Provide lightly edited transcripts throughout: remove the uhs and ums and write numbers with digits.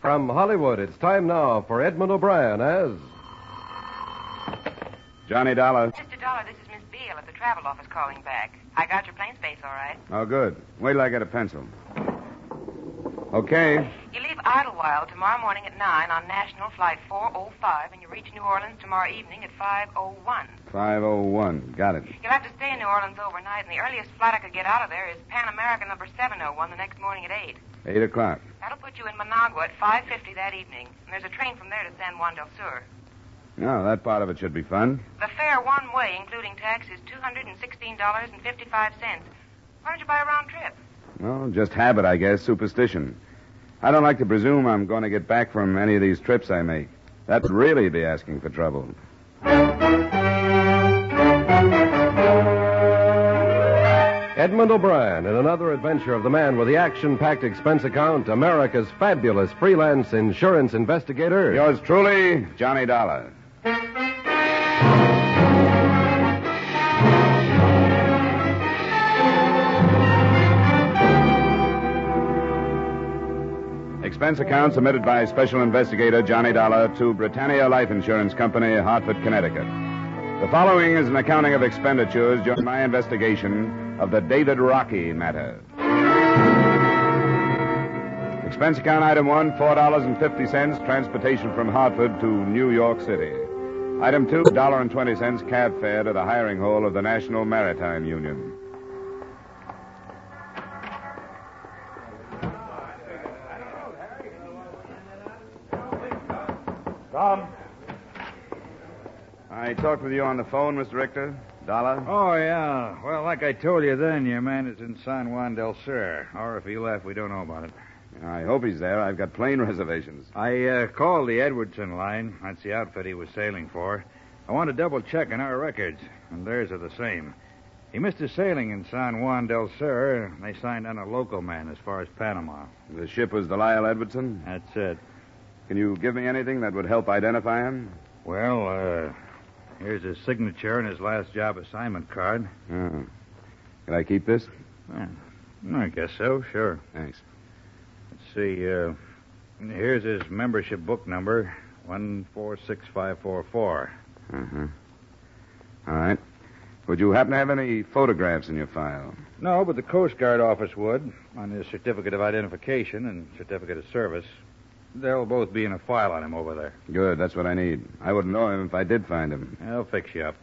From Hollywood, it's time now for Edmund O'Brien as... Johnny Dollar. Mr. Dollar, this is Miss Beale at the travel office calling back. I got your plane space all right. Oh, good. Wait till I get a pencil. Okay. You leave Idlewild tomorrow morning at 9 on National Flight 405, and you reach New Orleans tomorrow evening at 5:01. 5:01. Got it. You'll have to stay in New Orleans overnight, and the earliest flight I could get out of there is Pan American number 701 the next morning at 8. 8 o'clock. That'll put you in Managua at 5:50 that evening. And there's a train from there to San Juan del Sur. No, that part of it should be fun. The fare one way, including tax, is $216.55. Why don't you buy a round trip? Well, just habit, I guess, superstition. I don't like to presume I'm going to get back from any of these trips I make. That would really be asking for trouble. Edmund O'Brien in another adventure of the man with the action-packed expense account, America's fabulous freelance insurance investigator. Yours truly, Johnny Dollar. Expense account submitted by Special Investigator Johnny Dollar to Britannia Life Insurance Company, Hartford, Connecticut. The following is an accounting of expenditures during my investigation of the David Rocky matter. Expense account item 1, $4.50, transportation from Hartford to New York City. Item 2, $1.20 cab fare to the hiring hall of the National Maritime Union. Tom? I talked with you on the phone, Mr. Richter. Dollar? Oh, yeah. Well, like I told you then, your man is in San Juan del Sur. Or if he left, we don't know about it. I hope he's there. I've got plane reservations. I called the Edwardson line. That's the outfit he was sailing for. I want to double-check on our records, and theirs are the same. He missed his sailing in San Juan del Sur. They signed on a local man as far as Panama. The ship was the Lyle Edwardson? That's it. Can you give me anything that would help identify him? Well, here's his signature and his last job assignment card. Oh. Can I keep this? I guess so, sure. Thanks. Let's see, here's his membership book number, 146544. Uh-huh. All right. Would you happen to have any photographs in your file? No, but the Coast Guard office would, on his certificate of identification and certificate of service. They'll both be in a file on him over there. Good, that's what I need. I wouldn't know him if I did find him. I'll fix you up.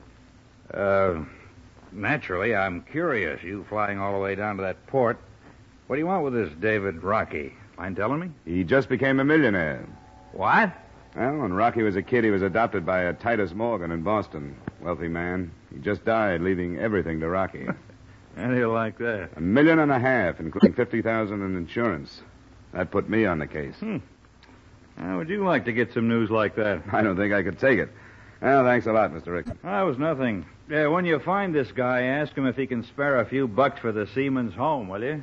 Naturally, I'm curious, you flying all the way down to that port. What do you want with this David Rocky? Mind telling me? He just became a millionaire. What? Well, when Rocky was a kid, he was adopted by a Titus Morgan in Boston. Wealthy man. He just died, leaving everything to Rocky. How do you like that? $1.5 million, including $50,000 in insurance. That put me on the case. How would you like to get some news like that? I don't think I could take it. Well, thanks a lot, Mr. Richter. That was nothing. When you find this guy, ask him if he can spare a few bucks for the seaman's home, will you?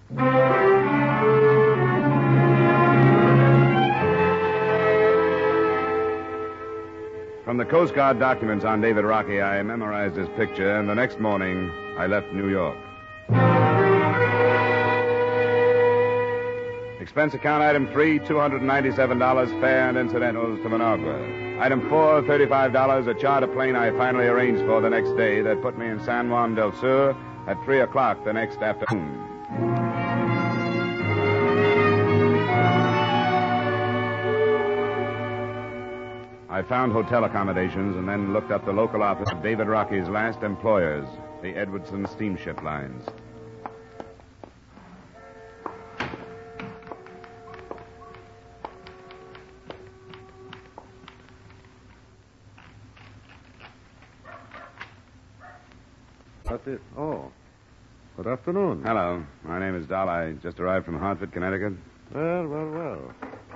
From the Coast Guard documents on David Rocky, I memorized his picture, and the next morning, I left New York. Expense account item 3, $297 fare and incidentals to Managua. Item 4, $35, a charter plane I finally arranged for the next day that put me in San Juan del Sur at 3 o'clock the next afternoon. I found hotel accommodations and then looked up the local office of David Rocky's last employers, the Edwardson Steamship Lines. Oh, good afternoon. Hello. My name is Dollar. I just arrived from Hartford, Connecticut. Well.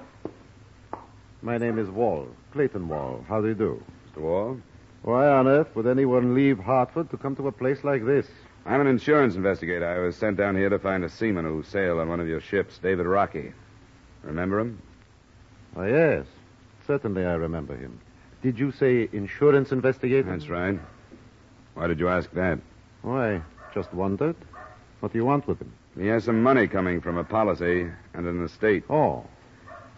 My name is Wall, Clayton Wall. How do you do? Mr. Wall? Why on earth would anyone leave Hartford to come to a place like this? I'm an insurance investigator. I was sent down here to find a seaman who sailed on one of your ships, David Rocky. Remember him? Oh, yes. Certainly I remember him. Did you say insurance investigator? That's right. Why did you ask that? Why, just wondered. What do you want with him? He has some money coming from a policy and an estate. Oh.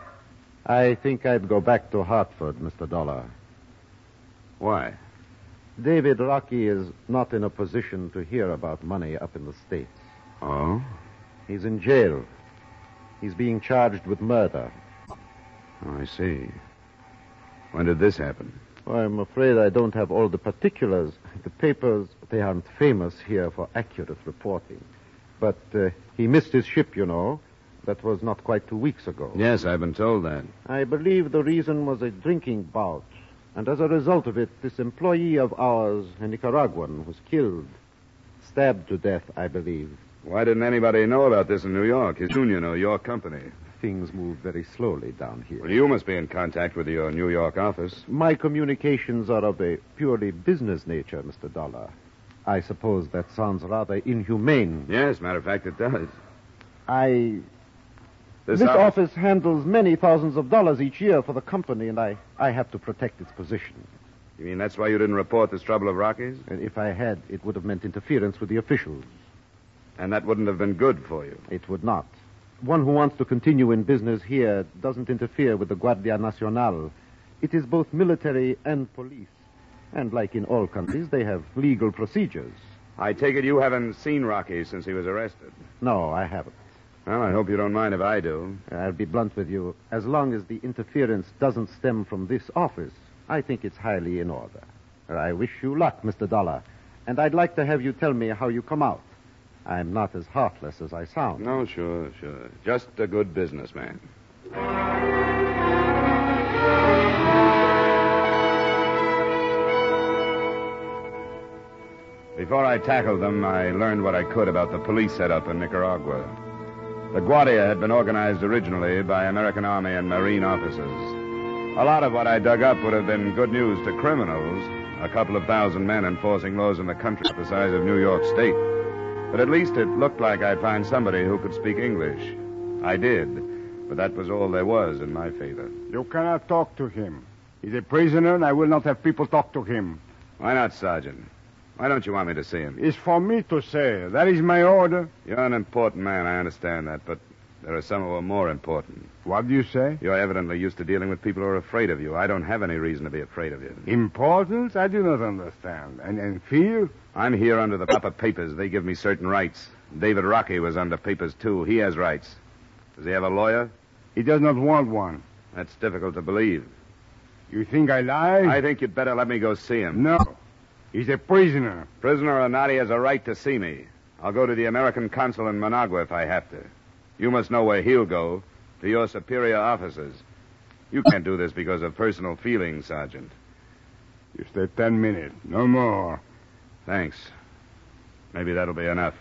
I think I'd go back to Hartford, Mr. Dollar. Why? David Rocky is not in a position to hear about money up in the States. Oh? He's in jail. He's being charged with murder. Oh, I see. When did this happen? Well, I'm afraid I don't have all the particulars. The papers, they aren't famous here for accurate reporting. But he missed his ship, you know. That was not quite 2 weeks ago. Yes, I've been told that. I believe the reason was a drinking bout. And as a result of it, this employee of ours, a Nicaraguan, was killed. Stabbed to death, I believe. Why didn't anybody know about this in New York? His union or your company? Things move very slowly down here. Well, you must be in contact with your New York office. My communications are of a purely business nature, Mr. Dollar. I suppose that sounds rather inhumane. Yes, matter of fact, it does. This office handles many thousands of dollars each year for the company, and I have to protect its position. You mean that's why you didn't report this trouble of Rocky's? And if I had, it would have meant interference with the officials. And that wouldn't have been good for you. It would not. One who wants to continue in business here doesn't interfere with the Guardia Nacional. It is both military and police. And like in all countries, they have legal procedures. I take it you haven't seen Rocky since he was arrested. No, I haven't. Well, I hope you don't mind if I do. I'll be blunt with you. As long as the interference doesn't stem from this office, I think it's highly in order. I wish you luck, Mr. Dollar. And I'd like to have you tell me how you come out. I'm not as heartless as I sound. No, sure. Just a good businessman. Before I tackled them, I learned what I could about the police setup in Nicaragua. The Guardia had been organized originally by American Army and Marine officers. A lot of what I dug up would have been good news to criminals, a couple of thousand men enforcing laws in the country the size of New York State. But at least it looked like I'd find somebody who could speak English. I did, but that was all there was in my favor. You cannot talk to him. He's a prisoner, and I will not have people talk to him. Why not, Sergeant? Why don't you want me to see him? It's for me to say. That is my order. You're an important man, I understand that, but there are some who are more important. What do you say? You're evidently used to dealing with people who are afraid of you. I don't have any reason to be afraid of you. Importance? I do not understand. And fear? I'm here under the proper papers. They give me certain rights. David Rocky was under papers, too. He has rights. Does he have a lawyer? He does not want one. That's difficult to believe. You think I lie? I think you'd better let me go see him. No. He's a prisoner. Prisoner or not, he has a right to see me. I'll go to the American consul in Managua if I have to. You must know where he'll go, to your superior officers. You can't do this because of personal feelings, Sergeant. You stay 10 minutes. No more. Thanks. Maybe that'll be enough.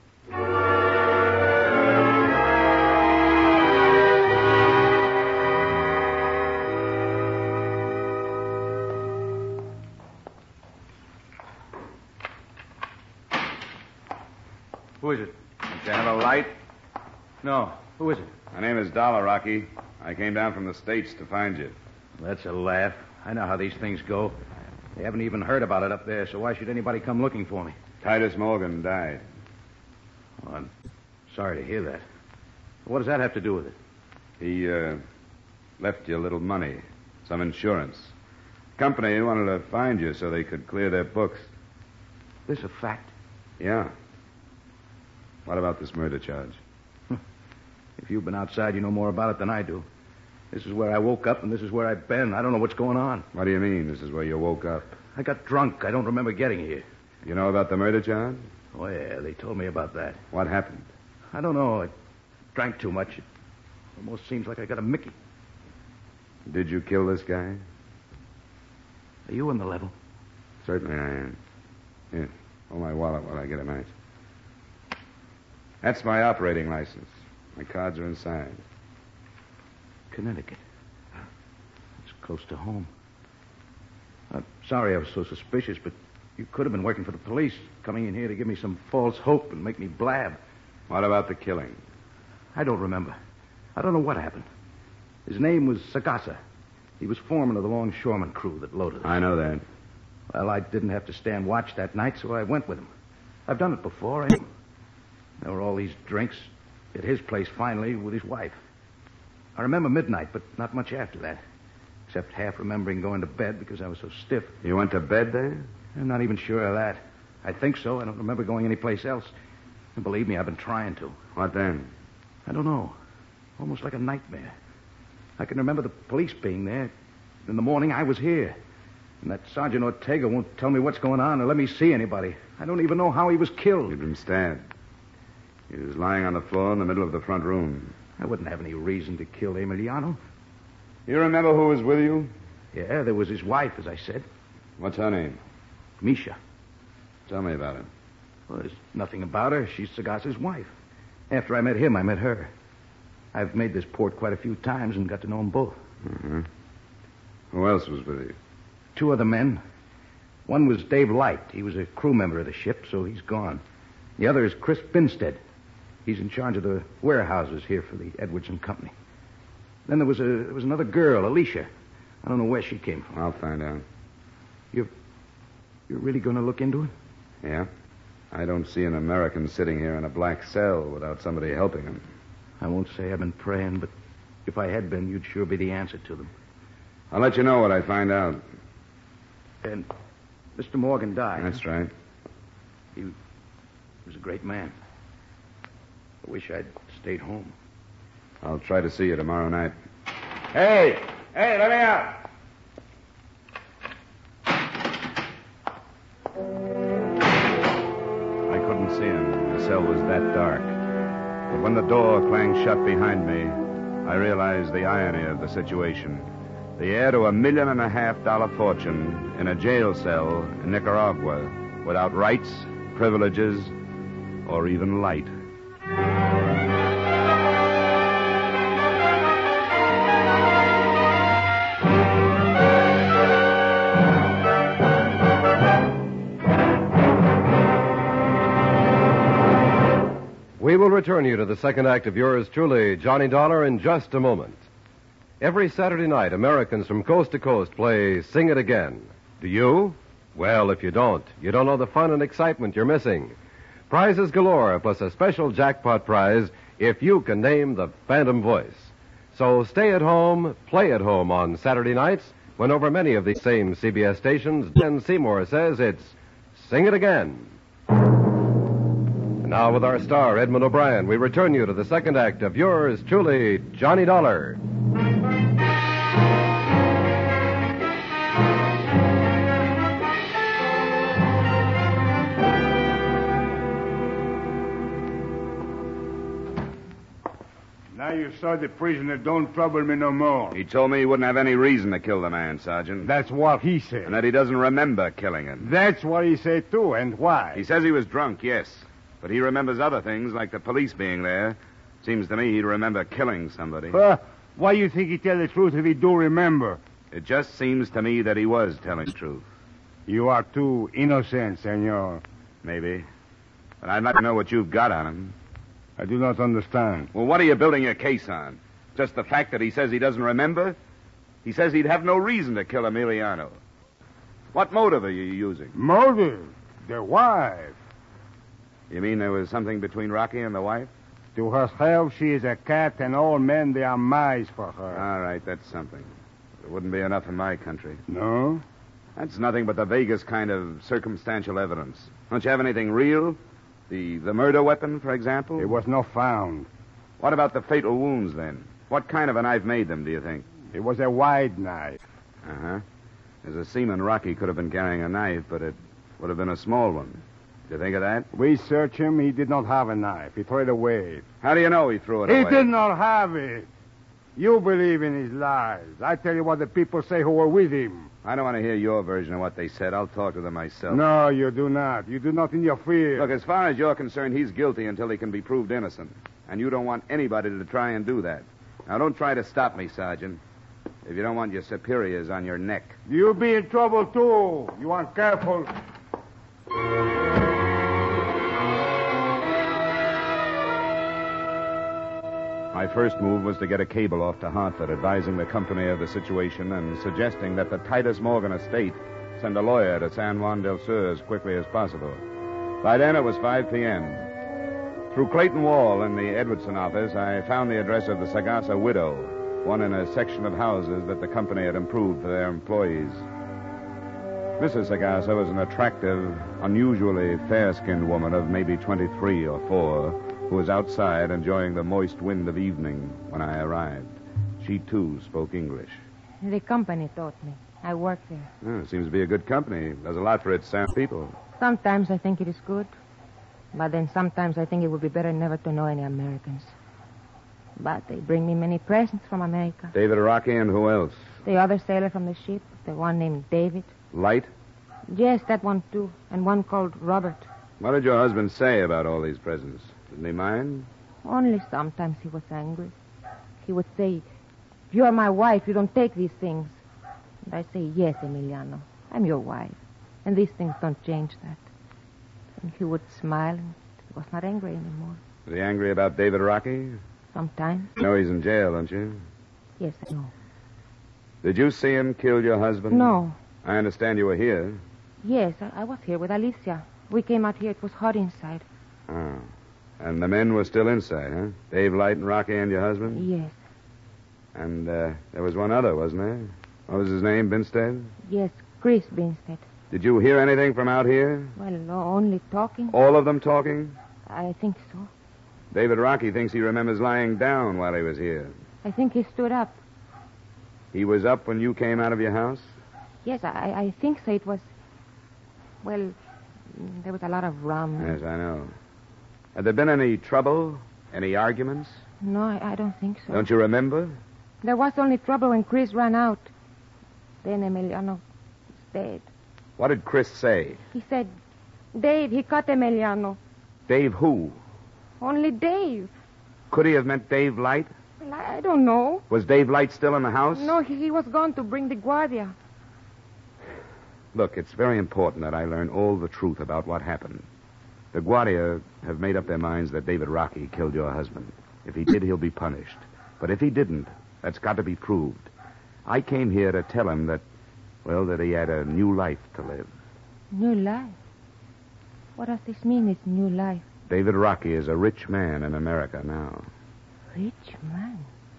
Who is it? Don't you have a light? No. Who is it? My name is Dollar, Rocky. I came down from the States to find you. That's a laugh. I know how these things go. They haven't even heard about it up there, so why should anybody come looking for me? Titus Morgan died. Well, I'm sorry to hear that. What does that have to do with it? He, left you a little money, some insurance. Company wanted to find you so they could clear their books. This a fact? Yeah. What about this murder charge? If you've been outside, you know more about it than I do. This is where I woke up, and this is where I've been. I don't know what's going on. What do you mean, this is where you woke up? I got drunk. I don't remember getting here. You know about the murder charge? Oh, yeah, they told me about that. What happened? I don't know. I drank too much. It almost seems like I got a Mickey. Did you kill this guy? Are you on the level? Certainly I am. Here, hold my wallet while I get a match. That's my operating license. My cards are inside. Connecticut. It's close to home. I'm sorry I was so suspicious, but you could have been working for the police, coming in here to give me some false hope and make me blab. What about the killing? I don't remember. I don't know what happened. His name was Sagasa. He was foreman of the longshoreman crew that loaded us. I know that. Well, I didn't have to stand watch that night, so I went with him. I've done it before. There were all these drinks at his place finally with his wife. I remember midnight, but not much after that. Except half remembering going to bed because I was so stiff. You went to bed there? I'm not even sure of that. I think so. I don't remember going anyplace else. And believe me, I've been trying to. What then? I don't know. Almost like a nightmare. I can remember the police being there. In the morning, I was here. And that Sergeant Ortega won't tell me what's going on or let me see anybody. I don't even know how he was killed. You'd been stabbed. He was lying on the floor in the middle of the front room. I wouldn't have any reason to kill Emiliano. You remember who was with you? Yeah, there was his wife, as I said. What's her name? Misha. Tell me about it. Well, there's nothing about her. She's Sagasa's wife. After I met him, I met her. I've made this port quite a few times and got to know them both. Mm-hmm. Who else was with you? 2 other men. One was Dave Light. He was a crew member of the ship, so he's gone. The other is Chris Binstead. He's in charge of the warehouses here for the Edwardson Company. Then there was another girl, Alicia. I don't know where she came from. I'll find out. You're really going to look into it? Yeah? I don't see an American sitting here in a black cell without somebody helping him. I won't say I've been praying, but if I had been, you'd sure be the answer to them. I'll let you know what I find out. And Mr. Morgan died. That's right. He was a great man. I wish I'd stayed home. I'll try to see you tomorrow night. Hey, let me out. I couldn't see him. The cell was that dark. But when the door clanged shut behind me, I realized the irony of the situation. The heir to $1.5 million fortune in a jail cell in Nicaragua without rights, privileges, or even light. We will return you to the second act of yours truly, Johnny Dollar, in just a moment. Every Saturday night, Americans from coast to coast play Sing It Again. Do you? Well, if you don't know the fun and excitement you're missing. Prizes galore, plus a special jackpot prize if you can name the Phantom Voice. So stay at home, play at home on Saturday nights, when over many of these same CBS stations, Ben Seymour says it's Sing It Again. And now with our star, Edmund O'Brien, we return you to the second act of yours truly, Johnny Dollar. Now you saw the prisoner. Don't trouble me no more. He told me he wouldn't have any reason to kill the man, Sergeant. That's what he said. And that he doesn't remember killing him. That's what he said, too. And why? He says he was drunk, yes. But he remembers other things, like the police being there. Seems to me he'd remember killing somebody. Why you think he tell the truth if he do remember? It just seems to me that he was telling the truth. You are too innocent, senor. Maybe. But I'd like to know what you've got on him. I do not understand. Well, what are you building your case on? Just the fact that he says he doesn't remember? He says he'd have no reason to kill Emiliano. What motive are you using? Motive? The wife. You mean there was something between Rocky and the wife? To herself, she is a cat, and all men, they are mice for her. All right, that's something. It wouldn't be enough in my country. No? That's nothing but the vaguest kind of circumstantial evidence. Don't you have anything real? The murder weapon, for example? It was not found. What about the fatal wounds, then? What kind of a knife made them, do you think? It was a wide knife. Uh-huh. As a seaman, Rocky could have been carrying a knife, but it would have been a small one. Did you think of that? We searched him. He did not have a knife. He threw it away. How do you know he threw it away? He did not have it. You believe in his lies. I tell you what the people say who were with him. I don't want to hear your version of what they said. I'll talk to them myself. No, you do not. You do not interfere. Look, as far as you're concerned, he's guilty until he can be proved innocent. And you don't want anybody to try and do that. Now, don't try to stop me, Sergeant. If you don't want your superiors on your neck. You'll be in trouble, too. You are careful. My first move was to get a cable off to Hartford advising the company of the situation and suggesting that the Titus Morgan estate send a lawyer to San Juan del Sur as quickly as possible. By then, it was 5 p.m. Through Clayton Wall in the Edwardson office, I found the address of the Sagasa widow, one in a section of houses that the company had improved for their employees. Mrs. Sagasa was an attractive, unusually fair-skinned woman of maybe 23 or 4, who was outside enjoying the moist wind of evening when I arrived. She, too, spoke English. The company taught me. I work there. Oh, it seems to be a good company. Does a lot for its people. Sometimes I think it is good. But then sometimes I think it would be better never to know any Americans. But they bring me many presents from America. David Rocky and who else? The other sailor from the ship, the one named David. Light? Yes, that one too. And one called Robert. What did your husband say about all these presents? Didn't he mind? Only sometimes he was angry. He would say, "If you are my wife, you don't take these things." And I say, "Yes, Emiliano, I'm your wife. And these things don't change that." And he would smile, and he was not angry anymore. Was he angry about David Rocky? Sometimes. No, he's in jail, don't you? Yes, I know. Did you see him kill your husband? No. I understand you were here. Yes, I was here with Alicia. We came out here. It was hot inside. Oh. And the men were still inside, huh? Dave Light and Rocky and your husband? Yes. And there was one other, wasn't there? What was his name, Binstead? Yes, Chris Binstead. Did you hear anything from out here? Well, only talking. All of them talking? I think so. David Rocky thinks he remembers lying down while he was here. I think he stood up. He was up when you came out of your house? Yes, I think so. It was... Well, there was a lot of rum. Yes, I know. Had there been any trouble? Any arguments? No, I don't think so. Don't you remember? There was only trouble when Chris ran out. Then Emiliano stayed. What did Chris say? He said, "Dave, he caught Emiliano." Dave who? Only Dave. Could he have meant Dave Light? Well, I don't know. Was Dave Light still in the house? No, he was gone to bring the Guardia. Look, it's very important that I learn all the truth about what happened. The Guardia have made up their minds that David Rocky killed your husband. If he did, he'll be punished. But if he didn't, that's got to be proved. I came here to tell him that, well, that he had a new life to live. New life? What does this mean, this new life? David Rocky is a rich man in America now. Rich man?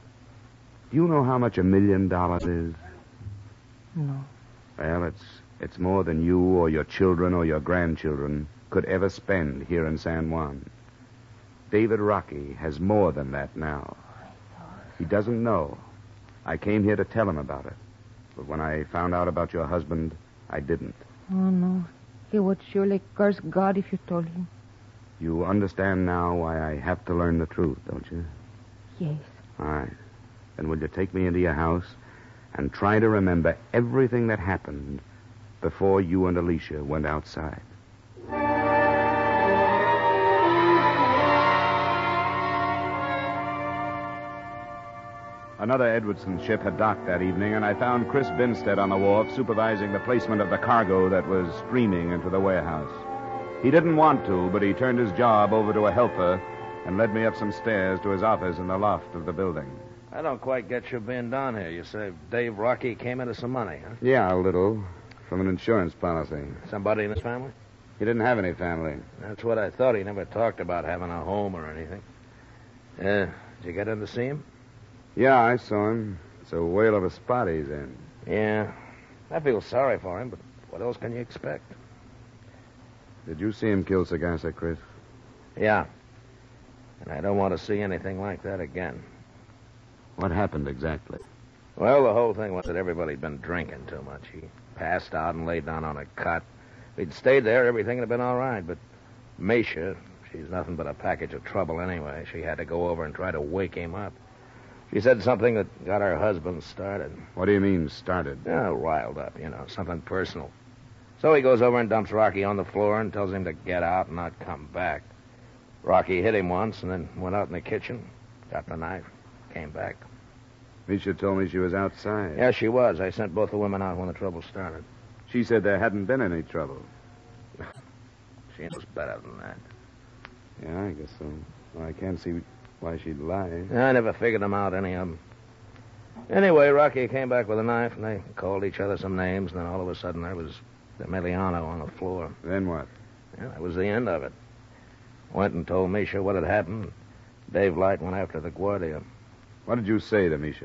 Do you know how much $1 million is? No. Well, it's more than you or your children or your grandchildren could ever spend here in San Juan. David Rocky has more than that now. He doesn't know. I came here to tell him about it. But when I found out about your husband, I didn't. Oh, no. He would surely curse God if you told him. You understand now why I have to learn the truth, don't you? Yes. All right. Then will you take me into your house and try to remember everything that happened before you and Alicia went outside? Another Edwardson ship had docked that evening, and I found Chris Binstead on the wharf supervising the placement of the cargo that was streaming into the warehouse. He didn't want to, but he turned his job over to a helper and led me up some stairs to his office in the loft of the building. I don't quite get you being down here. You say Dave Rocky came into some money, huh? Yeah, a little. From an insurance policy. Somebody in his family? He didn't have any family. That's what I thought. He never talked about having a home or anything. Did you get in to see him? Yeah, I saw him. It's a whale of a spot he's in. Yeah. I feel sorry for him, but what else can you expect? Did you see him kill Sagasa, Chris? Yeah. And I don't want to see anything like that again. What happened exactly? Well, the whole thing was that everybody'd been drinking too much. He passed out and laid down on a cot. If he'd stayed there, everything would have been all right. But Misha, she's nothing but a package of trouble anyway. She had to go over and try to wake him up. She said something that got her husband started. What do you mean, started? Yeah, riled up, something personal. So he goes over and dumps Rocky on the floor and tells him to get out and not come back. Rocky hit him once and then went out in the kitchen, got the knife, came back. Misha told me she was outside. Yeah, she was. I sent both the women out when the trouble started. She said there hadn't been any trouble. She knows better than that. Yeah, I guess so. Well, I can't see why she'd lie. I never figured them out, any of them. Anyway, Rocky came back with a knife, and they called each other some names, and then all of a sudden there was Emiliano on the floor. Then what? Yeah, that was the end of it. Went and told Misha what had happened. Dave Light went after the Guardia. What did you say to Misha?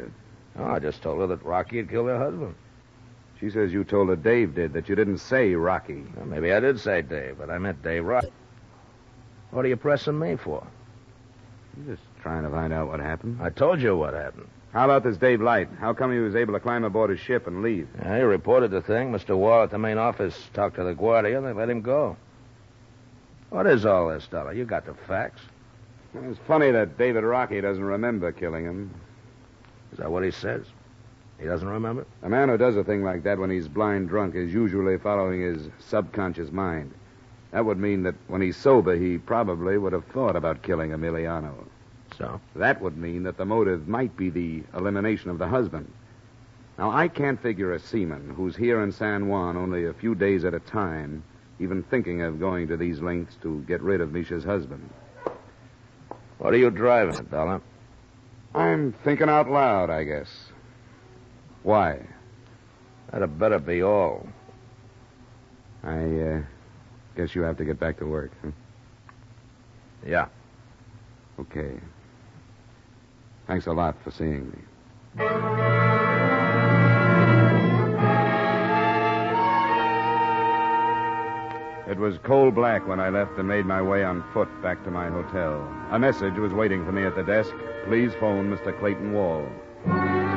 Oh, I just told her that Rocky had killed her husband. She says you told her Dave did, that you didn't say Rocky. Well, maybe I did say Dave, but I meant Dave Rocky. What are you pressing me for? I'm just trying to find out what happened. I told you what happened. How about this Dave Light? How come he was able to climb aboard his ship and leave? Yeah, he reported the thing. Mr. Wall at the main office talked to the Guardia, and they let him go. What is all this, Dollar? You got the facts. It's funny that David Rocky doesn't remember killing him. Is that what he says? He doesn't remember? A man who does a thing like that when he's blind drunk is usually following his subconscious mind. That would mean that when he's sober, he probably would have thought about killing Emiliano. So? That would mean that the motive might be the elimination of the husband. Now, I can't figure a seaman who's here in San Juan only a few days at a time, even thinking of going to these lengths to get rid of Misha's husband. What are you driving at, Dollar? I'm thinking out loud, I guess. Why? That'd better be all. I guess you have to get back to work, huh? Yeah. Okay. Thanks a lot for seeing me. It was coal black when I left and made my way on foot back to my hotel. A message was waiting for me at the desk. Please phone Mr. Clayton Wall. Oh,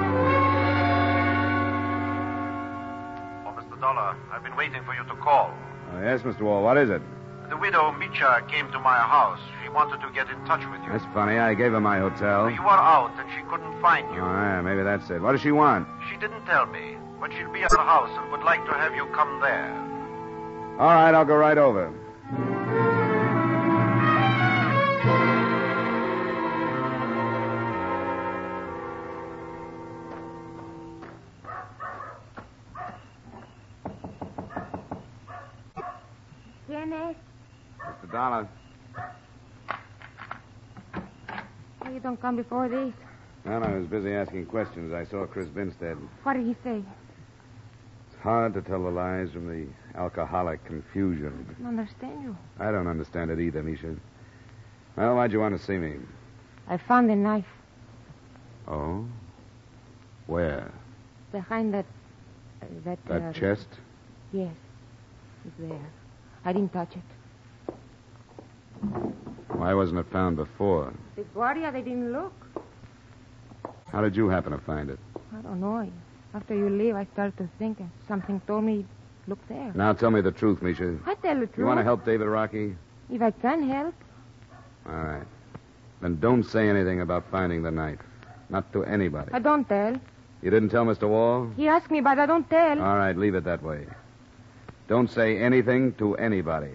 Mr. Dollar, I've been waiting for you to call. Yes, Mr. Wall, what is it? The widow Micha came to my house. She wanted to get in touch with you. That's funny. I gave her my hotel. You were out and she couldn't find you. Oh, yeah, maybe that's it. What does she want? She didn't tell me, but she'll be at the house and would like to have you come there. All right, I'll go right over. Dennis? Mr. Dollar. Why you don't come before this? Well, I was busy asking questions. I saw Chris Binstead. What did he say? It's hard to tell the lies from the alcoholic confusion. I don't understand you. I don't understand it either, Misha. Well, why'd you want to see me? I found the knife Oh? Where? behind that... That chest? Yes. It's there. I didn't touch it. Why wasn't it found before? The Guardia, they didn't look. How did you happen to find it? I don't know. After you leave, I started to think, and something told me, look there. Now tell me the truth, Misha. I tell the truth. You want to help David Rocky? If I can help. All right. Then don't say anything about finding the knife. Not to anybody. I don't tell. You didn't tell Mr. Wall? He asked me, but I don't tell. All right, leave it that way. Don't say anything to anybody.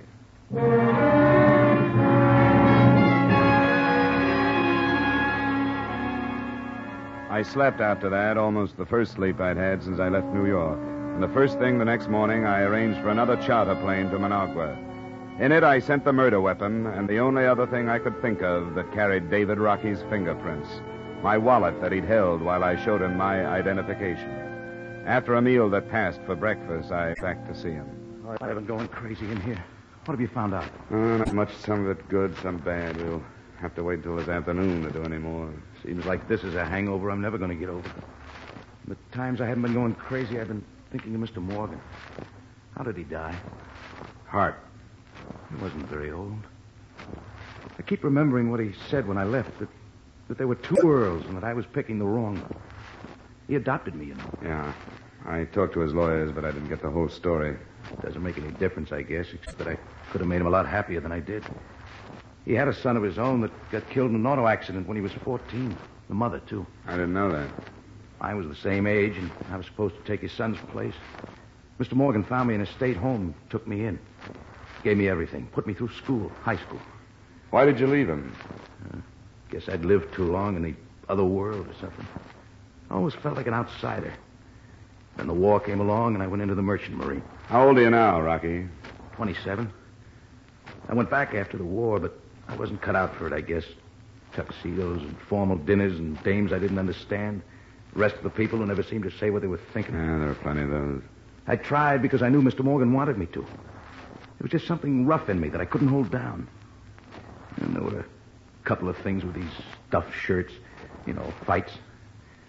I slept after that, almost the first sleep I'd had since I left New York. And the first thing the next morning, I arranged for another charter plane to Managua. In it, I sent the murder weapon and the only other thing I could think of that carried David Rocky's fingerprints. My wallet that he'd held while I showed him my identification. After a meal that passed for breakfast, I went back to see him. I've been going crazy in here. What have you found out? Not much. Some of it good, some bad. We'll have to wait until this afternoon to do any more. Seems like this is a hangover I'm never going to get over. The times I haven't been going crazy, I've been thinking of Mr. Morgan. How did he die? Heart. He wasn't very old. I keep remembering what he said when I left, that there were two worlds and that I was picking the wrong one. He adopted me, you know. Yeah. I talked to his lawyers, but I didn't get the whole story. It doesn't make any difference, I guess, except that I could have made him a lot happier than I did. He had a son of his own that got killed in an auto accident when he was 14. The mother, too. I didn't know that. I was the same age, and I was supposed to take his son's place. Mr. Morgan found me in a state home, took me in. Gave me everything, put me through school, high school. Why did you leave him? Guess I'd lived too long in the other world or something. I always felt like an outsider. Then the war came along, and I went into the Merchant Marine. How old are you now, Rocky? 27. I went back after the war, but I wasn't cut out for it, I guess. Tuxedos and formal dinners and dames I didn't understand. The rest of the people who never seemed to say what they were thinking. Yeah, there were plenty of those. I tried because I knew Mr. Morgan wanted me to. There was just something rough in me that I couldn't hold down. And there were a couple of things with these stuffed shirts, fights.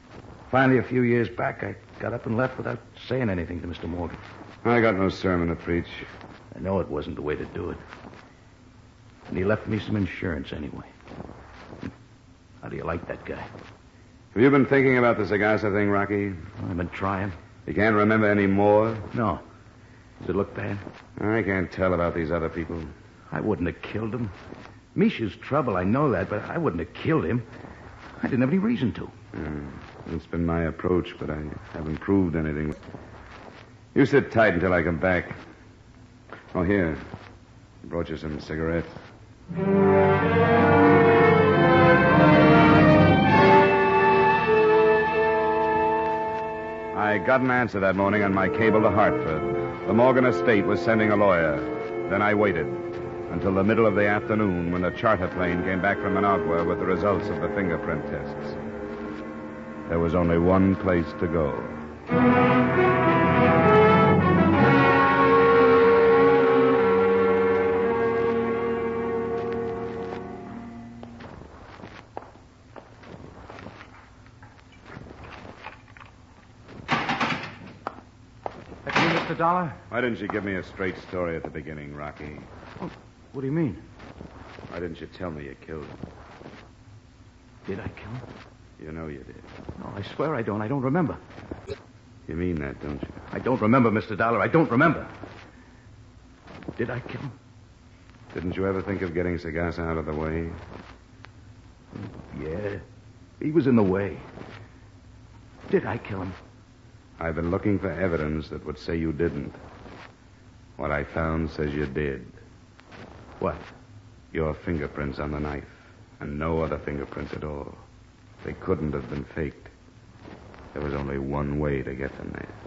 Finally, a few years back, I got up and left without saying anything to Mr. Morgan. I got no sermon to preach. I know it wasn't the way to do it. And he left me some insurance anyway. How do you like that guy? Have you been thinking about the Sagasa thing, Rocky? I've been trying. You can't remember any more? No. Does it look bad? I can't tell about these other people. I wouldn't have killed him. Misha's trouble, I know that, but I wouldn't have killed him. I didn't have any reason to. It's been my approach, but I haven't proved anything. You sit tight until I come back. Oh, here. I brought you some cigarettes. I got an answer that morning on my cable to Hartford. The Morgan estate was sending a lawyer. Then I waited until the middle of the afternoon when a charter plane came back from Managua with the results of the fingerprint tests. There was only one place to go. Mr. Dollar? Why didn't you give me a straight story at the beginning, Rocky? Oh, what do you mean? Why didn't you tell me you killed him? Did I kill him? You know you did. No, I swear I don't. I don't remember. You mean that, don't you? I don't remember, Mr. Dollar. I don't remember. Did I kill him? Didn't you ever think of getting Sagasa out of the way? Yeah. He was in the way. Did I kill him? I've been looking for evidence that would say you didn't. What I found says you did. What? Your fingerprints on the knife, and no other fingerprints at all. They couldn't have been faked. There was only one way to get them there.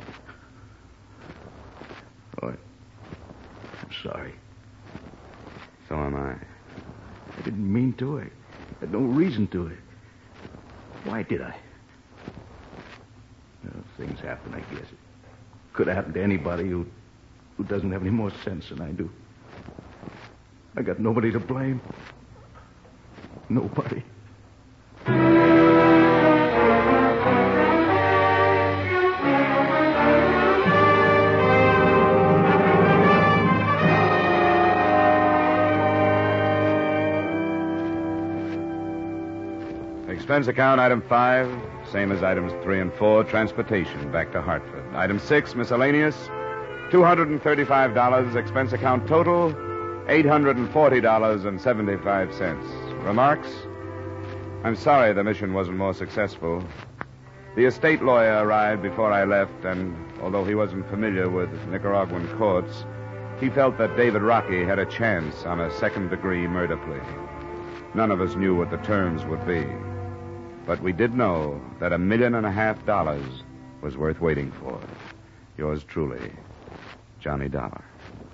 Oh, I'm sorry. So am I. I didn't mean to. I had no reason to. Why did I? Well, things happen, I guess. It could have happened to anybody who doesn't have any more sense than I do. I got nobody to blame. Nobody. Expense account, item 5, same as items 3 and 4, transportation back to Hartford. Item 6, miscellaneous, $235. Expense account total, $840.75. Remarks? I'm sorry the mission wasn't more successful. The estate lawyer arrived before I left, and although he wasn't familiar with Nicaraguan courts, he felt that David Rocky had a chance on a second-degree murder plea. None of us knew what the terms would be. But we did know that $1.5 million was worth waiting for. Yours truly, Johnny Dollar.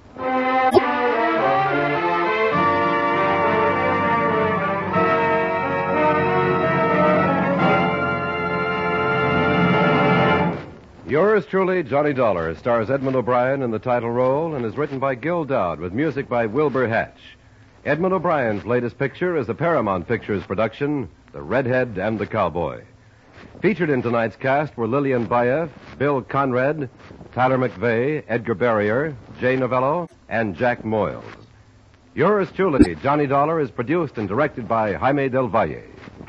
Yours truly, Johnny Dollar, stars Edmund O'Brien in the title role and is written by Gil Dowd with music by Wilbur Hatch. Edmund O'Brien's latest picture is a Paramount Pictures production, The Redhead and the Cowboy. Featured in tonight's cast were Lillian Baeff, Bill Conrad, Tyler McVeigh, Edgar Barrier, Jay Novello, and Jack Moyles. Yours truly, Johnny Dollar, is produced and directed by Jaime Del Valle.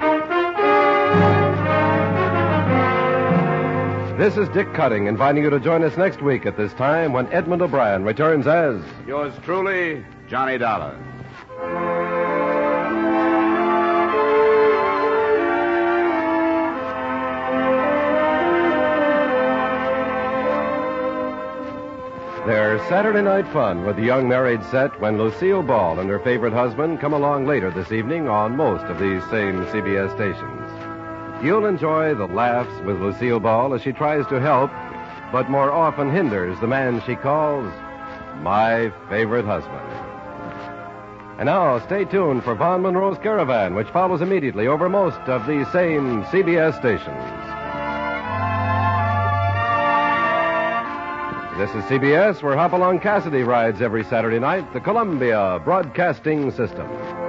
This is Dick Cutting, inviting you to join us next week at this time when Edmund O'Brien returns as... Yours truly, Johnny Dollar. There's Saturday night fun with the young married set when Lucille Ball and her favorite husband come along later this evening on most of these same CBS stations. You'll enjoy the laughs with Lucille Ball as she tries to help, but more often hinders the man she calls my favorite husband. And now, stay tuned for Von Monroe's Caravan, which follows immediately over most of these same CBS stations. This is CBS, where Hopalong Cassidy rides every Saturday night, the Columbia Broadcasting System.